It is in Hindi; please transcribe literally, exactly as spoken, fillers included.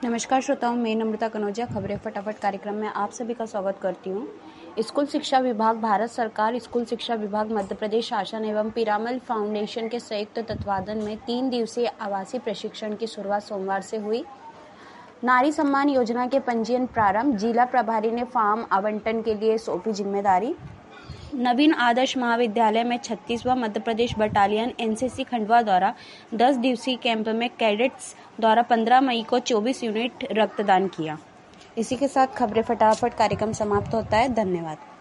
नमस्कार श्रोताओं, मैं नम्रता कनौजिया खबरें फटाफट कार्यक्रम में आप सभी का स्वागत करती हूँ। स्कूल शिक्षा विभाग, भारत सरकार, स्कूल शिक्षा विभाग, मध्य प्रदेश शासन एवं पिरामल फाउंडेशन के संयुक्त तत्वाधान में तीन दिवसीय आवासीय प्रशिक्षण की शुरुआत सोमवार से हुई। नारी सम्मान योजना के पंजीयन प्रारंभ, जिला प्रभारी ने फॉर्म आवंटन के लिए सौंपी जिम्मेदारी। नवीन आदर्श महाविद्यालय में छत्तीसवां मध्य प्रदेश बटालियन एनसीसी खंडवा द्वारा दस दिवसीय कैंप में कैडेट्स द्वारा पंद्रह मई को चौबीस यूनिट रक्तदान किया। इसी के साथ खबरें फटाफट कार्यक्रम समाप्त होता है। धन्यवाद।